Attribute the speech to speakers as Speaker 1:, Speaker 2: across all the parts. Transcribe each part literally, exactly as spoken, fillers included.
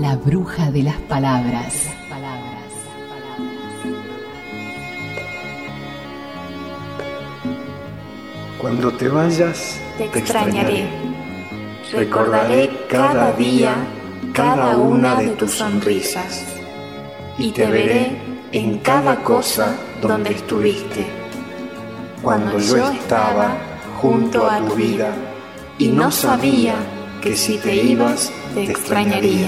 Speaker 1: La bruja de las palabras.
Speaker 2: Cuando te vayas,
Speaker 3: te extrañaré. Recordaré cada día, cada una de tus sonrisas. Y te veré en cada cosa donde estuviste. Cuando yo estaba junto a tu vida y no sabía que si te ibas, te extrañaría.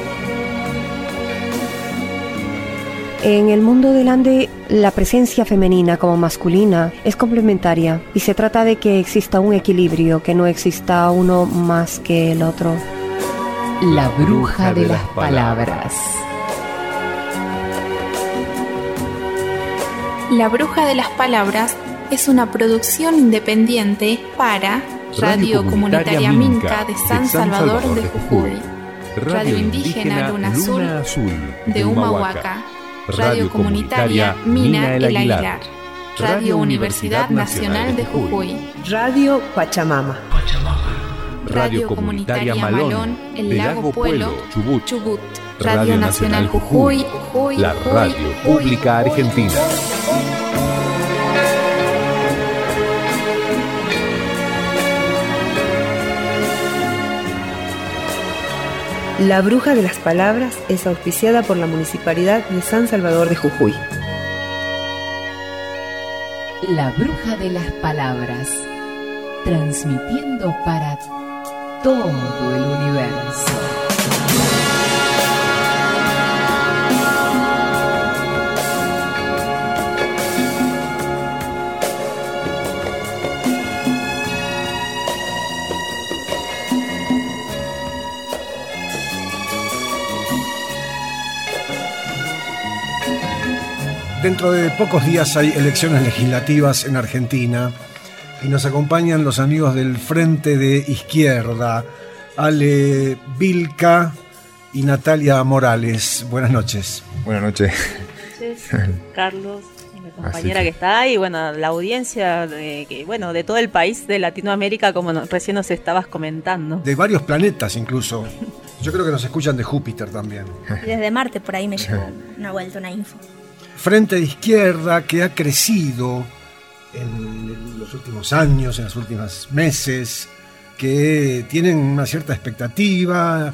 Speaker 4: En el mundo del ande, la presencia femenina como masculina es complementaria y se trata de que exista un equilibrio, que no exista uno más que el otro.
Speaker 1: La bruja de las palabras.
Speaker 3: La bruja de las palabras es una producción independiente para Radio Comunitaria Minca de San Salvador de Jujuy, Radio Indígena Luna Azul de Humahuaca, Radio Comunitaria Mina El Aguilar, Radio Universidad Nacional de Jujuy,
Speaker 4: Radio Pachamama,
Speaker 3: Radio Comunitaria Malón El Lago Puelo, Chubut, Radio Nacional Jujuy,
Speaker 5: la radio pública argentina.
Speaker 4: La bruja de las palabras es auspiciada por la Municipalidad de San Salvador de Jujuy.
Speaker 1: La bruja de las palabras, transmitiendo para todo el universo.
Speaker 6: Dentro de pocos días hay elecciones legislativas en Argentina y nos acompañan los amigos del Frente de Izquierda, Ale Vilca y Natalia Morales. Buenas noches.
Speaker 7: Buenas noches.
Speaker 8: Carlos, mi compañera que está ahí, bueno, la audiencia de, que, bueno, de todo el país de Latinoamérica, como no, recién nos estabas comentando.
Speaker 6: De varios planetas incluso. Yo creo que nos escuchan de Júpiter también.
Speaker 9: Y desde Marte por ahí me llegó una vuelta, una info.
Speaker 6: Frente de Izquierda que ha crecido en los últimos años, en los últimos meses, que tienen una cierta expectativa,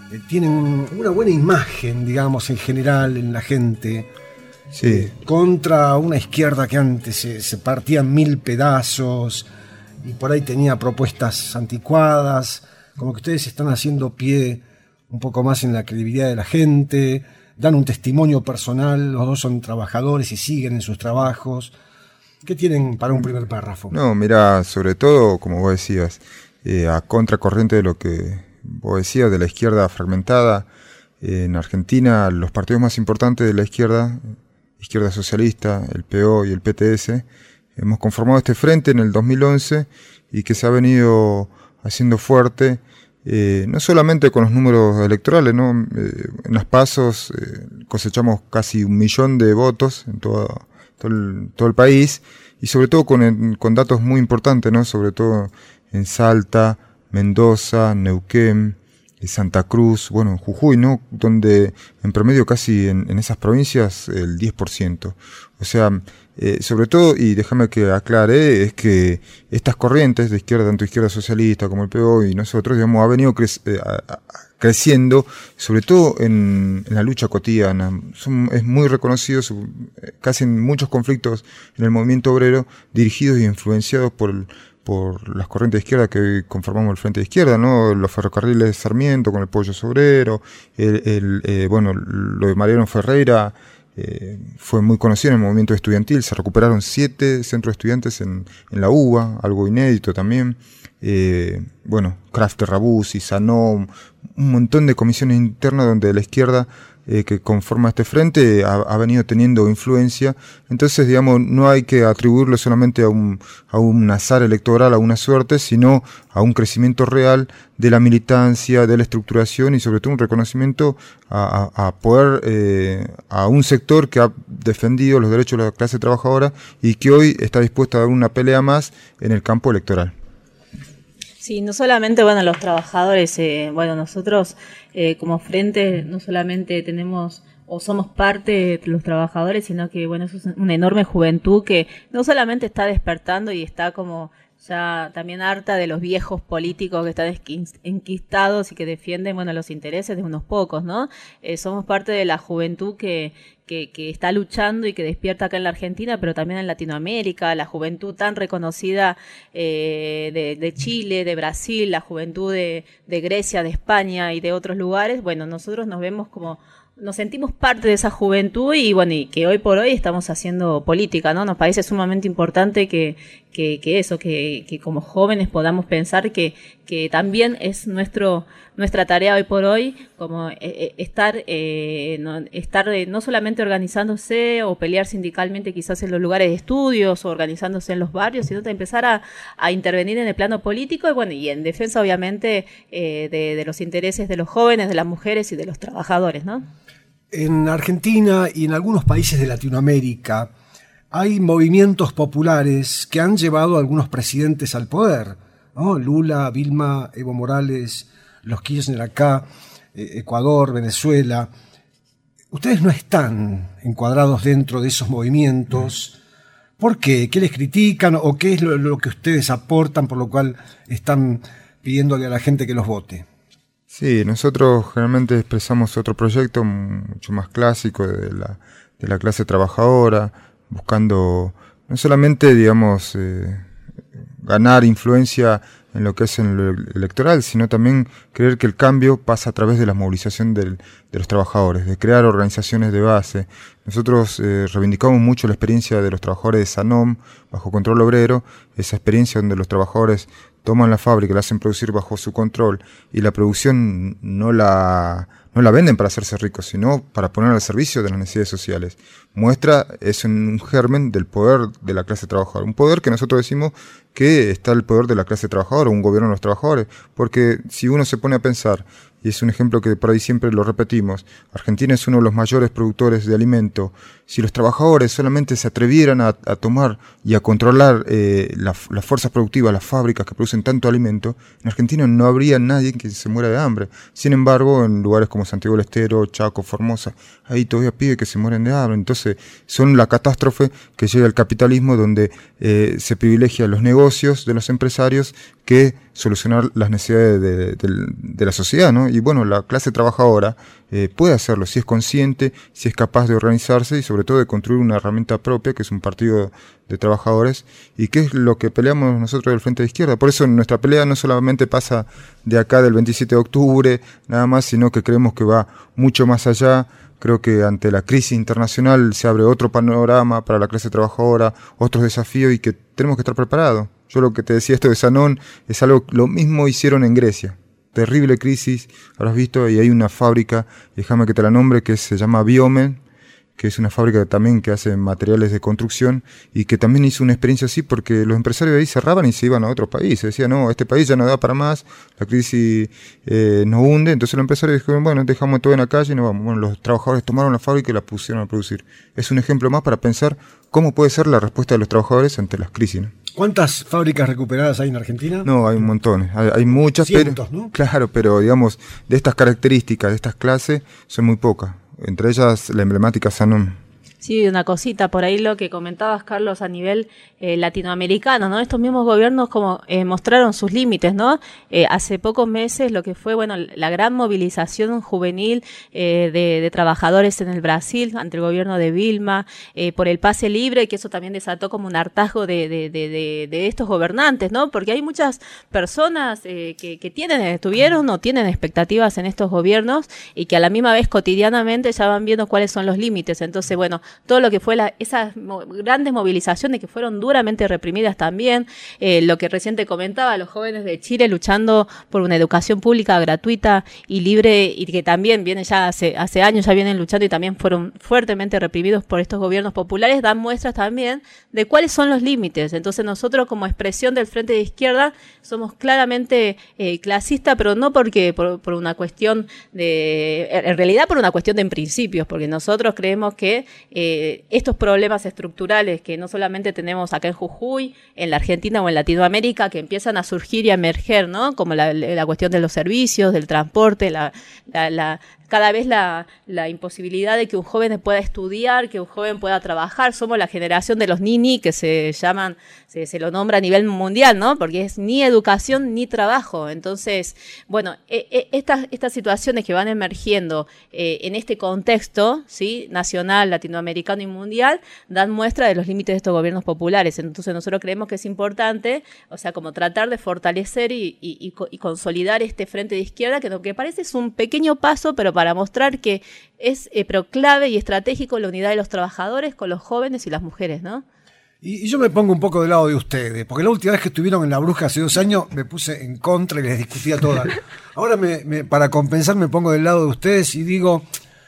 Speaker 6: tienen una buena imagen, digamos, en general en la gente,
Speaker 7: sí,
Speaker 6: contra una izquierda que antes se, se partía en mil pedazos y por ahí tenía propuestas anticuadas, como que ustedes están haciendo pie un poco más en la credibilidad de la gente, dan un testimonio personal, los dos son trabajadores y siguen en sus trabajos. ¿Qué tienen para un primer párrafo?
Speaker 7: No, mira, sobre todo, como vos decías, eh, a contracorriente de lo que vos decías, de la izquierda fragmentada, eh, en Argentina los partidos más importantes de la izquierda, izquierda socialista, el P O y el P T S, hemos conformado este frente en el dos mil once y que se ha venido haciendo fuerte. Eh, no solamente con los números electorales, ¿no? Eh, en las PASOs eh, cosechamos casi un millón de votos en todo, todo, el, todo el país y sobre todo con, el, con datos muy importantes, ¿no? Sobre todo en Salta, Mendoza, Neuquén, Santa Cruz, bueno, en Jujuy, ¿no? Donde en promedio casi en, en esas provincias el diez por ciento. O sea, eh, sobre todo, y déjame que aclare, es que estas corrientes de izquierda, tanto izquierda socialista como el P O y nosotros, digamos, ha venido cre- eh, a, a, creciendo, sobre todo en, en la lucha cotidiana. Son, es muy reconocido, su, casi en muchos conflictos en el movimiento obrero, dirigidos y influenciados por el por las corrientes de izquierda que hoy conformamos el Frente de Izquierda, ¿no? Los ferrocarriles de Sarmiento con el Pollo Obrero, el, el, eh, bueno, lo de Mariano Ferreira eh, fue muy conocido en el movimiento estudiantil, se recuperaron siete centros de estudiantes en, en la U B A, algo inédito también, eh, bueno, Kraft de Rabuz y Sanom, un montón de comisiones internas donde la izquierda Eh, que conforma este frente ha, ha venido teniendo influencia. Entonces, digamos, no hay que atribuirlo solamente a un, a un azar electoral, a una suerte, sino a un crecimiento real de la militancia, de la estructuración y sobre todo un reconocimiento a, a, a poder, eh, a un sector que ha defendido los derechos de la clase trabajadora y que hoy está dispuesto a dar una pelea más en el campo electoral.
Speaker 8: Sí, no solamente, bueno, los trabajadores, eh, bueno, nosotros eh, como frente no solamente tenemos o somos parte de los trabajadores, sino que, bueno, eso es una enorme juventud que no solamente está despertando y está como ya también harta de los viejos políticos que están enquistados y que defienden, bueno, los intereses de unos pocos, ¿no? Eh, somos parte de la juventud que, que, que está luchando y que despierta acá en la Argentina, pero también en Latinoamérica, la juventud tan reconocida eh, de, de Chile, de Brasil, la juventud de, de Grecia, de España y de otros lugares. Bueno, nosotros nos vemos como nos sentimos parte de esa juventud y bueno, y que hoy por hoy estamos haciendo política, ¿no? Nos parece sumamente importante que, que, que eso, que, que como jóvenes podamos pensar que, que también es nuestro, nuestra tarea hoy por hoy, como eh, estar, eh, no, estar eh, no solamente organizándose o pelear sindicalmente quizás en los lugares de estudios o organizándose en los barrios, sino de empezar a, a intervenir en el plano político y bueno, y en defensa obviamente eh, de, de los intereses de los jóvenes, de las mujeres y de los trabajadores, ¿no?
Speaker 6: En Argentina y en algunos países de Latinoamérica hay movimientos populares que han llevado a algunos presidentes al poder, ¿no? Lula, Vilma, Evo Morales, los Kirchner acá, eh, Ecuador, Venezuela. Ustedes no están encuadrados dentro de esos movimientos. ¿Por qué? ¿Qué les critican o qué es lo, lo que ustedes aportan por lo cual están pidiéndole a la gente que los vote?
Speaker 7: Sí, nosotros generalmente expresamos otro proyecto mucho más clásico de la, de la clase trabajadora, buscando no solamente, digamos, eh, ganar influencia en lo que es en lo electoral, sino también creer que el cambio pasa a través de la movilización del, de los trabajadores, de crear organizaciones de base. Nosotros eh, reivindicamos mucho la experiencia de los trabajadores de Sanom, bajo control obrero, esa experiencia donde los trabajadores toman la fábrica, la hacen producir bajo su control y la producción no la, no la venden para hacerse ricos, sino para poner al servicio de las necesidades sociales. Muestra, es un germen del poder de la clase trabajadora. Un poder que nosotros decimos que está el poder de la clase trabajadora, un gobierno de los trabajadores. Porque si uno se pone a pensar, y es un ejemplo que por ahí siempre lo repetimos, Argentina es uno de los mayores productores de alimento. Si los trabajadores solamente se atrevieran a, a tomar y a controlar eh, la, las fuerzas productivas, las fábricas que producen tanto alimento, en Argentina no habría nadie que se muera de hambre. Sin embargo, en lugares como Santiago del Estero, Chaco, Formosa, ahí todavía pide que se mueren de hambre. Entonces, son la catástrofe que llega al capitalismo, donde eh, se privilegia los negocios de los empresarios que solucionar las necesidades de, de, de la sociedad, ¿no? Y bueno, la clase trabajadora eh, puede hacerlo si es consciente, si es capaz de organizarse y sobre todo de construir una herramienta propia, que es un partido de trabajadores, y que es lo que peleamos nosotros del Frente de Izquierda. Por eso nuestra pelea no solamente pasa de acá del veintisiete de octubre, nada más, sino que creemos que va mucho más allá. Creo que ante la crisis internacional se abre otro panorama para la clase trabajadora, otros desafíos y que tenemos que estar preparados. Yo lo que te decía, esto de Sanón, es algo, lo mismo hicieron en Grecia. Terrible crisis, habrás visto, y hay una fábrica, déjame que te la nombre, que se llama Biomen, que es una fábrica también que hace materiales de construcción y que también hizo una experiencia así porque los empresarios de ahí cerraban y se iban a otros países. Decían, no, este país ya no da para más, la crisis eh, nos hunde. Entonces los empresarios dijeron, bueno, dejamos todo en la calle y nos vamos. Bueno, los trabajadores tomaron la fábrica y la pusieron a producir. Es un ejemplo más para pensar cómo puede ser la respuesta de los trabajadores ante las crisis, ¿no?
Speaker 6: ¿Cuántas fábricas recuperadas hay en Argentina?
Speaker 7: No, hay un montón, hay, hay muchas.
Speaker 6: Cientos,
Speaker 7: pero,
Speaker 6: ¿no?
Speaker 7: Claro, pero digamos, de estas características, de estas clases, son muy pocas. Entre ellas la emblemática Sanón.
Speaker 8: Sí, una cosita, por ahí lo que comentabas, Carlos, a nivel eh, latinoamericano, ¿no? Estos mismos gobiernos como eh, mostraron sus límites, ¿no? Eh, hace pocos meses lo que fue, bueno, la gran movilización juvenil eh, de, de trabajadores en el Brasil ante el gobierno de Vilma, eh, por el pase libre, que eso también desató como un hartazgo de, de, de, de, de estos gobernantes, ¿no? Porque hay muchas personas eh, que, que tienen, tuvieron o tienen expectativas en estos gobiernos y que a la misma vez cotidianamente ya van viendo cuáles son los límites. Entonces, bueno, todo lo que fue la, esas mo- grandes movilizaciones que fueron duramente reprimidas también, eh, lo que recién te comentaba, los jóvenes de Chile luchando por una educación pública gratuita y libre y que también vienen ya hace, hace años ya vienen luchando y también fueron fuertemente reprimidos por estos gobiernos populares, dan muestras también de cuáles son los límites. Entonces nosotros como expresión del Frente de Izquierda somos claramente eh, clasistas, pero no porque por, por una cuestión de, en realidad por una cuestión de principios, porque nosotros creemos que eh, eh, estos problemas estructurales que no solamente tenemos acá en Jujuy, en la Argentina o en Latinoamérica, que empiezan a surgir y a emerger, ¿no? Como la, la cuestión de los servicios, del transporte, la, la, la cada vez la, la imposibilidad de que un joven pueda estudiar, que un joven pueda trabajar. Somos la generación de los nini, que se llaman, se, se lo nombra a nivel mundial, ¿no? Porque es ni educación ni trabajo. Entonces, bueno, eh, eh, estas, estas situaciones que van emergiendo eh, en este contexto, ¿sí? Nacional, latinoamericano y mundial, dan muestra de los límites de estos gobiernos populares. Entonces nosotros creemos que es importante, o sea, como tratar de fortalecer y, y, y, y consolidar este frente de izquierda, que lo que parece es un pequeño paso, pero para mostrar que es eh, pero clave y estratégico la unidad de los trabajadores con los jóvenes y las mujeres, ¿no?
Speaker 6: Y, y yo me pongo un poco del lado de ustedes, porque la última vez que estuvieron en La Bruja hace dos años me puse en contra y les discutía todas. Ahora, me, me, para compensar, me pongo del lado de ustedes y digo,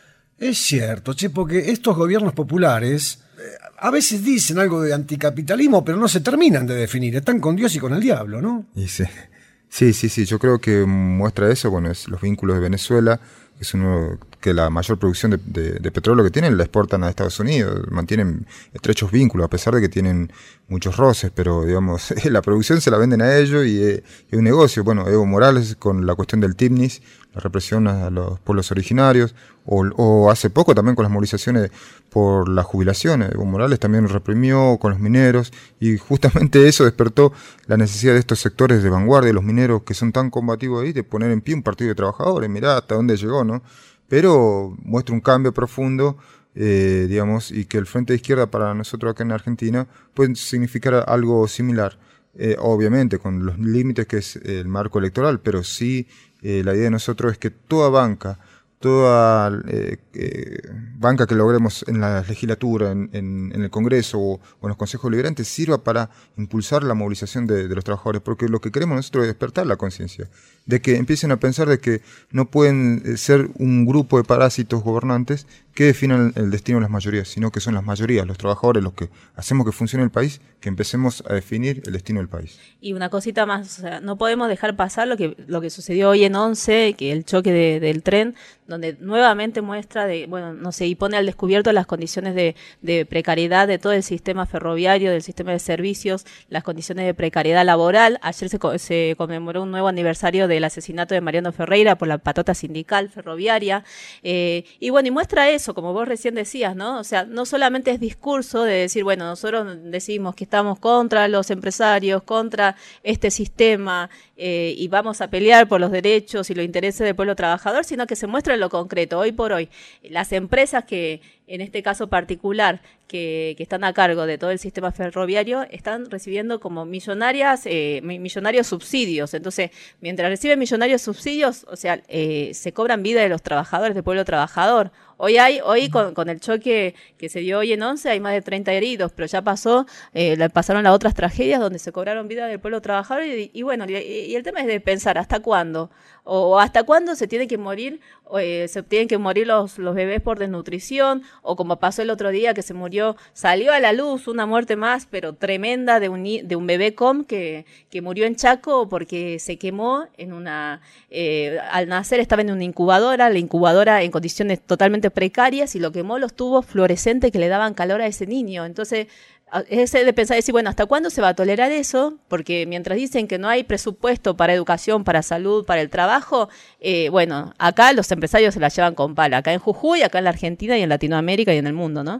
Speaker 6: es cierto, che, porque estos gobiernos populares eh, a veces dicen algo de anticapitalismo, pero no se terminan de definir, están con Dios y con el diablo, ¿no?
Speaker 7: Y sí. Sí, sí, sí, yo creo que muestra eso, bueno, es los vínculos de Venezuela, que es uno que la mayor producción de, de, de petróleo que tienen la exportan a Estados Unidos, mantienen estrechos vínculos, a pesar de que tienen muchos roces, pero digamos, la producción se la venden a ellos y es un negocio. Bueno, Evo Morales con la cuestión del Timnis, la represión a los pueblos originarios, o, o hace poco también con las movilizaciones por las jubilaciones. Evo Morales también reprimió con los mineros y justamente eso despertó la necesidad de estos sectores de vanguardia, los mineros que son tan combativos ahí, de poner en pie un partido de trabajadores. Mirá hasta dónde llegó, ¿no? Pero muestra un cambio profundo, eh, digamos, y que el Frente de Izquierda para nosotros acá en Argentina puede significar algo similar. Eh, obviamente con los límites que es el marco electoral, pero sí eh, la idea de nosotros es que toda banca, toda eh, eh, banca que logremos en la legislatura, en, en, en el Congreso o, o en los consejos deliberantes sirva para impulsar la movilización de, de los trabajadores, porque lo que queremos nosotros es despertar la conciencia, de que empiecen a pensar de que no pueden ser un grupo de parásitos gobernantes que definan el destino de las mayorías, sino que son las mayorías, los trabajadores, los que hacemos que funcione el país, que empecemos a definir el destino del país.
Speaker 8: Y una cosita más, o sea, no podemos dejar pasar lo que lo que sucedió hoy en once, que el choque de, del tren, donde nuevamente muestra de, bueno, no sé, y pone al descubierto las condiciones de, de precariedad de todo el sistema ferroviario, del sistema de servicios, las condiciones de precariedad laboral. Ayer se, se conmemoró un nuevo aniversario del asesinato de Mariano Ferreira por la patota sindical ferroviaria, eh, y bueno, y muestra eso, como vos recién decías, ¿no? O sea, no solamente es discurso de decir, bueno, nosotros decimos que estamos contra los empresarios, contra este sistema, eh, y vamos a pelear por los derechos y los intereses del pueblo trabajador, sino que se muestra en lo concreto. Hoy por hoy, las empresas que, en este caso particular, que, que están a cargo de todo el sistema ferroviario, están recibiendo como millonarias, eh, millonarios subsidios. Entonces, mientras reciben millonarios subsidios, o sea, eh, se cobran vida de los trabajadores, del pueblo trabajador. Hoy hay, hoy con, con el choque que se dio hoy en once hay más de treinta heridos, pero ya pasó, eh, pasaron las otras tragedias donde se cobraron vida del pueblo trabajador y, y bueno, y, y el tema es de pensar hasta cuándo, o hasta cuándo se tiene que morir, eh, se tienen que morir los, los bebés por desnutrición, o como pasó el otro día que se murió, salió a la luz una muerte más, pero tremenda, de un, de un bebé com que, que murió en Chaco porque se quemó en una, eh, al nacer estaba en una incubadora, la incubadora en condiciones totalmente precarias y lo quemó los tubos fluorescentes que le daban calor a ese niño. Entonces, es de pensar y decir, bueno, ¿hasta cuándo se va a tolerar eso? Porque mientras dicen que no hay presupuesto para educación, para salud, para el trabajo, eh, bueno, acá los empresarios se la llevan con pala, acá en Jujuy, acá en la Argentina y en Latinoamérica y en el mundo, ¿no?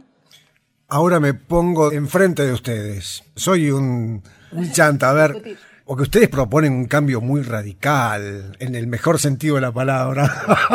Speaker 6: Ahora me pongo enfrente de ustedes. Soy un, un chanta, a ver, porque ustedes proponen un cambio muy radical, en el mejor sentido de la palabra.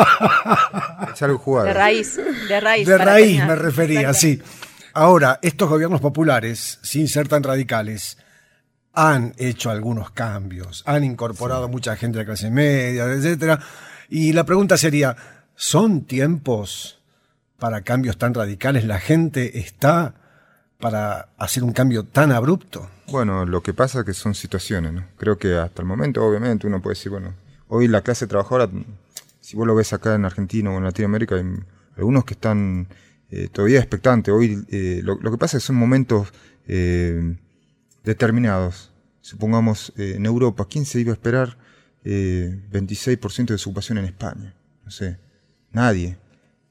Speaker 7: Es algo jugado.
Speaker 8: De raíz, de raíz.
Speaker 6: De raíz terminar. Me refería, sí. Ahora, estos gobiernos populares, sin ser tan radicales, han hecho algunos cambios, han incorporado sí. mucha gente de la clase media, etcétera. Y la pregunta sería, ¿son tiempos para cambios tan radicales? ¿La gente está para hacer un cambio tan abrupto?
Speaker 7: Bueno, lo que pasa es que son situaciones, ¿no? Creo que hasta el momento, obviamente, uno puede decir, bueno, hoy la clase trabajadora, si vos lo ves acá en Argentina o en Latinoamérica, hay algunos que están eh, todavía expectantes. Hoy eh, lo, lo que pasa es que son momentos eh, determinados. Supongamos, eh, en Europa, ¿quién se iba a esperar eh, veintiséis por ciento de desocupación en España? No sé, nadie.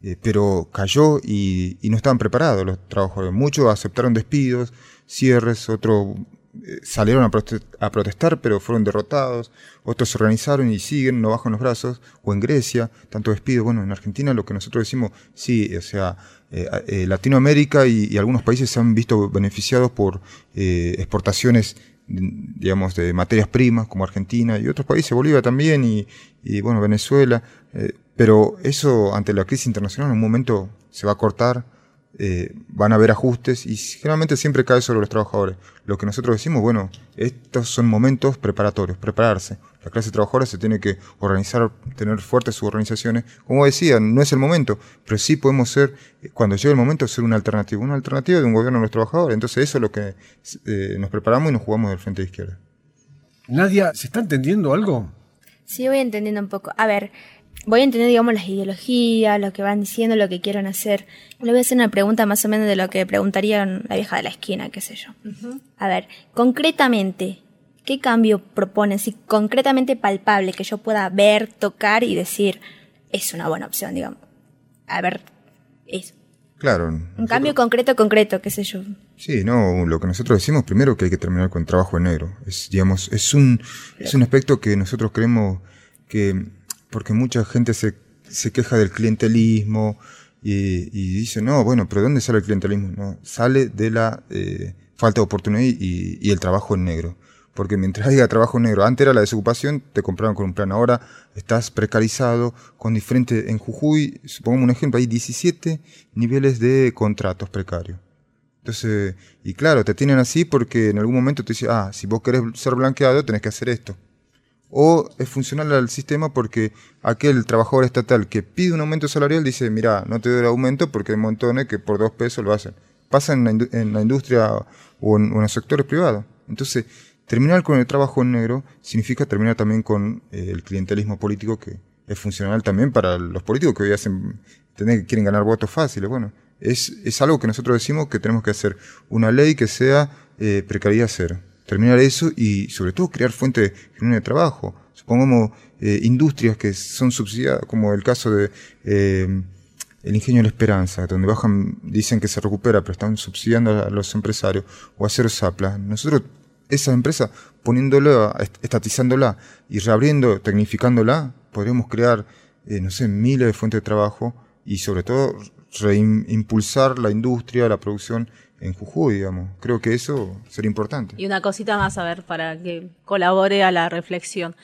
Speaker 7: eh, pero cayó y, y no estaban preparados los trabajadores. Muchos aceptaron despidos, cierres, otros eh, salieron a, prote- a protestar, pero fueron derrotados, otros se organizaron y siguen, no bajan los brazos, o en Grecia, tanto despido. Bueno, en Argentina lo que nosotros decimos, sí, o sea, eh, eh, Latinoamérica y, y algunos países se han visto beneficiados por eh, exportaciones, digamos, de materias primas, como Argentina y otros países, Bolivia también, y, y bueno, Venezuela, eh, pero eso ante la crisis internacional en un momento se va a cortar, eh, van a haber ajustes y generalmente siempre cae sobre los trabajadores. Lo que nosotros decimos, bueno, estos son momentos preparatorios, prepararse. La clase trabajadora se tiene que organizar, tener fuertes sus organizaciones. Como decía, no es el momento, pero sí podemos ser, cuando llegue el momento, ser una alternativa, una alternativa de un gobierno de los trabajadores. Entonces eso es lo que eh, nos preparamos y nos jugamos del frente de izquierda.
Speaker 6: Nadia, ¿se está entendiendo algo?
Speaker 9: Sí, voy entendiendo un poco. A ver, voy entendiendo, digamos, las ideologías, lo que van diciendo, lo que quieren hacer. Le voy a hacer una pregunta más o menos de lo que preguntaría la vieja de la esquina, qué sé yo. Uh-huh. A ver, concretamente, ¿qué cambio proponen? Si concretamente palpable, que yo pueda ver, tocar y decir, es una buena opción, digamos. A ver, eso.
Speaker 7: Claro.
Speaker 9: Un
Speaker 7: nosotros...
Speaker 9: cambio concreto, concreto, qué sé yo.
Speaker 7: Sí, no, lo que nosotros decimos primero que hay que terminar con el trabajo en negro. Es, digamos, es un, es un aspecto que nosotros creemos que, porque mucha gente se, se queja del clientelismo y, y dice, no, bueno, pero ¿de dónde sale el clientelismo? No, sale de la eh, falta de oportunidad y, y el trabajo en negro. Porque mientras haya trabajo negro, antes era la desocupación, te compraban con un plan, ahora estás precarizado con diferentes, en Jujuy, supongamos un ejemplo, hay diecisiete niveles de contratos precarios. Entonces, y claro, te tienen así porque en algún momento te dicen, ah, si vos querés ser blanqueado, tenés que hacer esto. O es funcional al sistema porque aquel trabajador estatal que pide un aumento salarial dice, mira, no te doy el aumento porque hay montones que por dos pesos lo hacen. Pasa en la, indu- en la industria o en, o en los sectores privados. Entonces, terminar con el trabajo en negro significa terminar también con eh, el clientelismo político, que es funcional también para los políticos que hoy hacen, que quieren ganar votos fáciles. Bueno, es, es algo que nosotros decimos que tenemos que hacer una ley que sea eh, precariedad cero. Terminar eso y sobre todo crear fuentes genuinas de trabajo. Supongamos eh, industrias que son subsidiadas, como el caso de eh, el Ingenio de la Esperanza, donde bajan, dicen que se recupera, pero están subsidiando a los empresarios, o Acero Zapla. Nosotros esa empresa, poniéndola, estatizándola y reabriendo, tecnificándola, podríamos crear, eh, no sé, miles de fuentes de trabajo y sobre todo reimpulsar la industria, la producción en Jujuy, digamos. Creo que eso sería importante.
Speaker 8: Y una cosita más, a ver, para que colabore a la reflexión.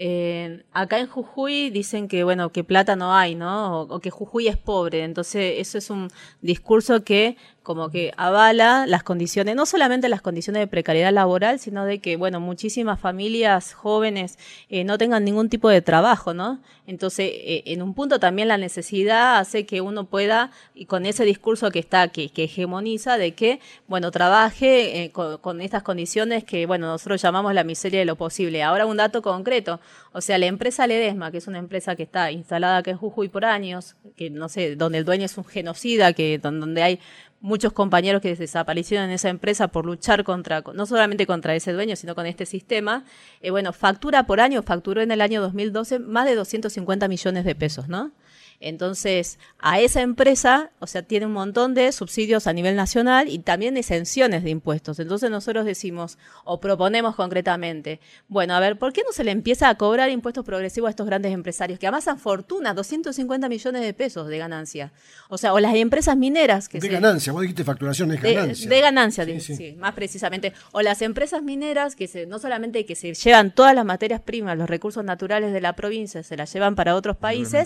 Speaker 8: Eh, acá en Jujuy dicen que, bueno, que plata no hay, ¿no? O, o que Jujuy es pobre. Entonces, eso es un discurso que como que avala las condiciones, no solamente las condiciones de precariedad laboral, sino de que, bueno, muchísimas familias jóvenes eh, no tengan ningún tipo de trabajo, ¿no? Entonces, eh, en un punto también la necesidad hace que uno pueda, y con ese discurso que está, que, que hegemoniza, de que, bueno, trabaje eh, con, con estas condiciones que, bueno, nosotros llamamos la miseria de lo posible. Ahora un dato concreto, o sea, la empresa Ledesma, que es una empresa que está instalada acá en Jujuy por años, que no sé, donde el dueño es un genocida, que donde hay muchos compañeros que desaparecieron en esa empresa por luchar contra, no solamente contra ese dueño, sino con este sistema, eh, bueno, factura por año, facturó en el año dos mil doce más de doscientos cincuenta millones de pesos, ¿no? Entonces, a esa empresa, o sea, tiene un montón de subsidios a nivel nacional y también exenciones de impuestos. Entonces nosotros decimos, o proponemos concretamente, bueno, a ver, ¿por qué no se le empieza a cobrar impuestos progresivos a estos grandes empresarios que amasan fortunas, doscientos cincuenta millones de pesos de ganancia? O sea, o las empresas mineras que
Speaker 6: De
Speaker 8: se,
Speaker 6: ganancia, vos dijiste facturación es ganancia.
Speaker 8: De, de ganancia,
Speaker 6: sí,
Speaker 8: de,
Speaker 6: sí.
Speaker 8: sí, más precisamente. O las empresas mineras que se, no solamente que se llevan todas las materias primas, los recursos naturales de la provincia, se las llevan para otros países.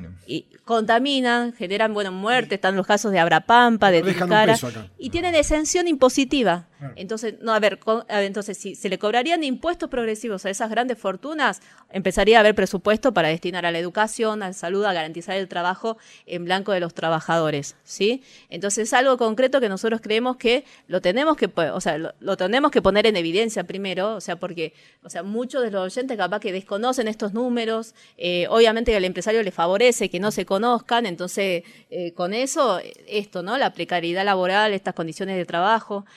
Speaker 8: Y contaminan, generan, bueno, muerte, están los casos de Abrapampa, de Tilcara, y tienen exención impositiva. Claro. Entonces, no, a ver, con, a ver, entonces, si se le cobrarían impuestos progresivos a esas grandes fortunas, empezaría a haber presupuesto para destinar a la educación, a la salud, a garantizar el trabajo en blanco de los trabajadores, ¿sí? Entonces, es algo concreto que nosotros creemos que lo tenemos que, o sea, lo, lo tenemos que poner en evidencia primero, o sea, porque, o sea, muchos de los oyentes capaz que desconocen estos números, eh, obviamente que al empresario le favorece que no se conozcan, entonces, eh, con eso, esto, ¿no? La precariedad laboral, estas condiciones de trabajo, eh,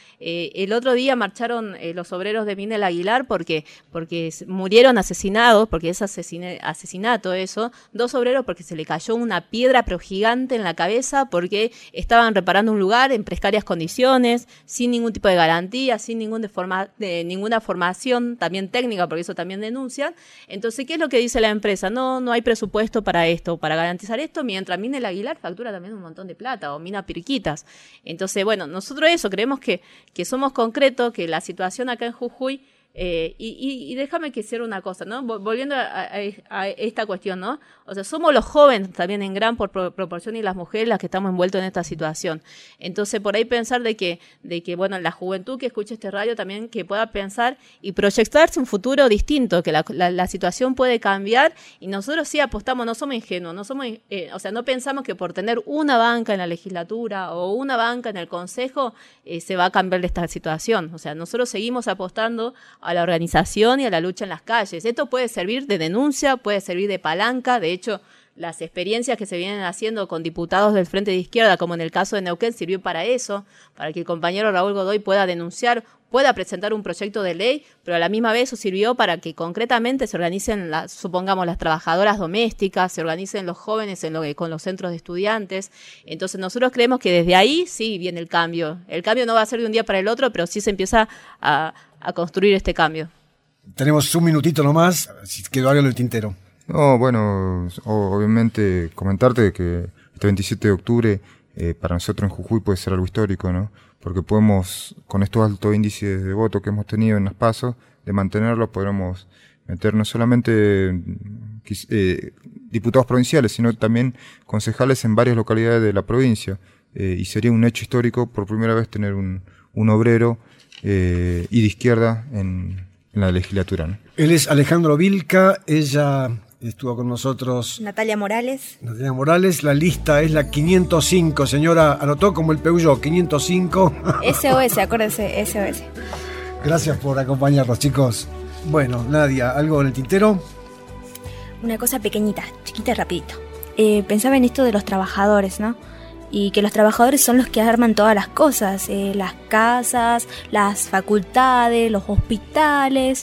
Speaker 8: Eh, el otro día marcharon eh, los obreros de Mina el Aguilar porque, porque murieron asesinados, porque es asesine, asesinato eso, dos obreros porque se le cayó una piedra pero gigante en la cabeza porque estaban reparando un lugar en precarias condiciones, sin ningún tipo de garantía, sin ningún de forma, de, ninguna formación también técnica, porque eso también denuncian. Entonces, ¿qué es lo que dice la empresa? No, no hay presupuesto para esto, para garantizar esto, mientras Mina el Aguilar factura también un montón de plata, o Mina Pirquitas. Entonces, bueno, nosotros eso, creemos que que somos concretos, que la situación acá en Jujuy, eh, y, y, y déjame que cierre una cosa, ¿no? Volviendo a, a, a esta cuestión, ¿no? O sea, somos los jóvenes también en gran por pro, proporción y las mujeres las que estamos envueltos en esta situación. Entonces, por ahí pensar de que, de que bueno, la juventud que escuche este radio también que pueda pensar y proyectarse un futuro distinto, que la, la, la situación puede cambiar y nosotros sí apostamos, no somos ingenuos, no somos, eh, o sea, no pensamos que por tener una banca en la legislatura o una banca en el consejo eh, se va a cambiar esta situación. O sea, nosotros seguimos apostando a la organización y a la lucha en las calles. Esto puede servir de denuncia, puede servir de palanca. De hecho, las experiencias que se vienen haciendo con diputados del Frente de Izquierda, como en el caso de Neuquén, sirvió para eso, para que el compañero Raúl Godoy pueda denunciar, pueda presentar un proyecto de ley, pero a la misma vez eso sirvió para que concretamente se organicen, las, supongamos, las trabajadoras domésticas, se organicen los jóvenes en lo que, con los centros de estudiantes. Entonces nosotros creemos que desde ahí sí viene el cambio. El cambio no va a ser de un día para el otro, pero sí se empieza a, a construir este cambio.
Speaker 6: Tenemos un minutito nomás, si quedó algo en el tintero.
Speaker 7: No, bueno, obviamente comentarte que este veintisiete de octubre eh, para nosotros en Jujuy puede ser algo histórico, ¿no? Porque podemos, con estos altos índices de voto que hemos tenido en las PASO, de mantenerlos, podremos meter no solamente eh, diputados provinciales, sino también concejales en varias localidades de la provincia. Eh, y sería un hecho histórico por primera vez tener un, un obrero eh, y de izquierda en, en la legislatura, ¿no?
Speaker 6: Él es Alejandro Vilca, ella estuvo con nosotros.
Speaker 9: Natalia Morales.
Speaker 6: Natalia Morales, la lista es la quinientos cinco, señora, anotó como el Peugeot, quinientos cinco.
Speaker 9: S O S, acuérdense, S O S.
Speaker 6: Gracias por acompañarnos, chicos. Bueno, Nadia, ¿algo en el tintero?
Speaker 9: Una cosa pequeñita, chiquita y rapidito. Eh, pensaba en esto de los trabajadores, ¿no? Y que los trabajadores son los que arman todas las cosas, eh, las casas, las facultades, los hospitales.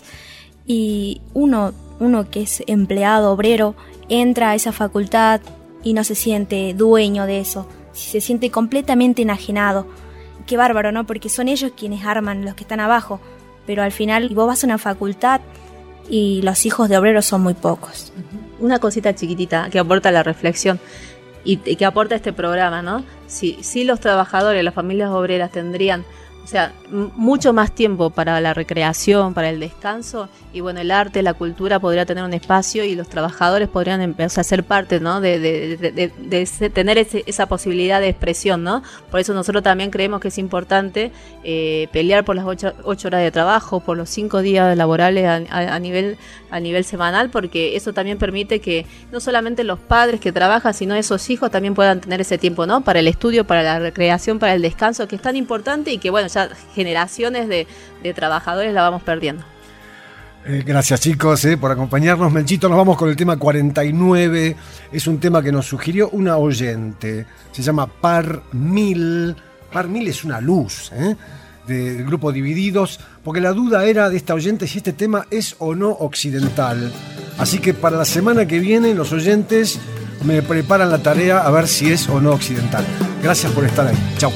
Speaker 9: Y uno, uno que es empleado, obrero, entra a esa facultad y no se siente dueño de eso, se siente completamente enajenado. Qué bárbaro, ¿no? Porque son ellos quienes arman, los que están abajo. Pero al final vos vas a una facultad y los hijos de obreros son muy pocos.
Speaker 8: Una cosita chiquitita que aporta la reflexión y que aporta este programa, ¿no? Si, si los trabajadores, las familias obreras tendrían, o sea, m- mucho más tiempo para la recreación, para el descanso, y bueno, el arte, la cultura podría tener un espacio y los trabajadores podrían empezar a ser parte, ¿no? De, de, de, de, de ese, tener ese, esa posibilidad de expresión, ¿no? Por eso nosotros también creemos que es importante eh, pelear por las ocho, ocho horas de trabajo, por los cinco días laborales a, a, a nivel a nivel semanal, porque eso también permite que no solamente los padres que trabajan, sino esos hijos también puedan tener ese tiempo, ¿no? Para el estudio, para la recreación, para el descanso, que es tan importante y que, bueno, ya generaciones de, de trabajadores la vamos perdiendo.
Speaker 6: Eh, gracias, chicos, eh, por acompañarnos. Melchito, nos vamos con el tema cuarenta y nueve. Es un tema que nos sugirió una oyente. Se llama Par Mil. Par Mil es una luz, ¿eh? Del grupo Divididos, porque la duda era de esta oyente si este tema es o no occidental. Así que para la semana que viene los oyentes me preparan la tarea a ver si es o no occidental. Gracias por estar ahí. Chau.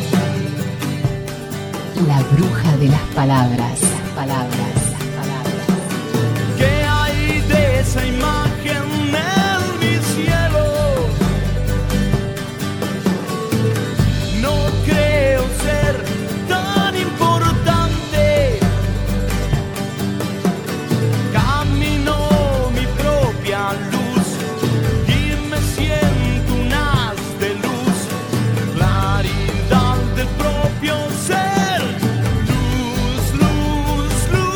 Speaker 1: La bruja de las palabras. Las palabras. Las palabras.
Speaker 10: ¿Qué hay de esa imagen en mi cielo? No creo ser tan importante. Camino mi propia luz y me siento un haz de luz, claridad del propio ser. Luz, luz, luz.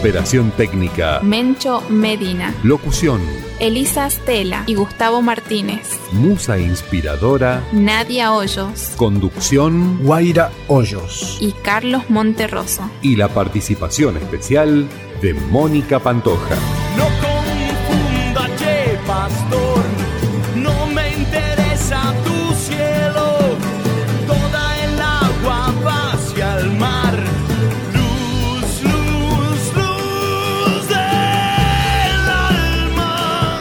Speaker 5: Operación técnica,
Speaker 11: Mencho Medina.
Speaker 5: locución,
Speaker 11: Elisa Stella y Gustavo Martínez.
Speaker 5: musa inspiradora,
Speaker 11: Nadia Hoyos
Speaker 5: conducción
Speaker 6: Guaira Hoyos.
Speaker 11: y Carlos Monterroso.
Speaker 5: y la participación especial de Mónica Pantoja.
Speaker 10: No confunda, che, pastor, no me interesa tu cielo, toda el agua va hacia el mar. Luz, luz, luz del alma.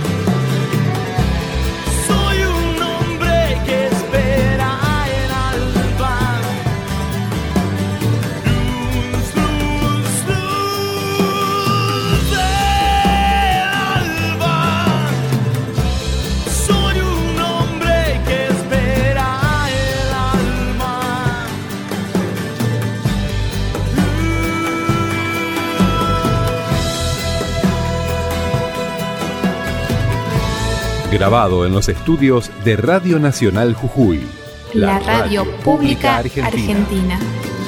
Speaker 10: Soy un hombre que espera el alba. Luz, luz, luz del alba. Soy un hombre que espera el alma.
Speaker 5: Grabado en los estudios de Radio Nacional Jujuy.
Speaker 11: La radio pública argentina.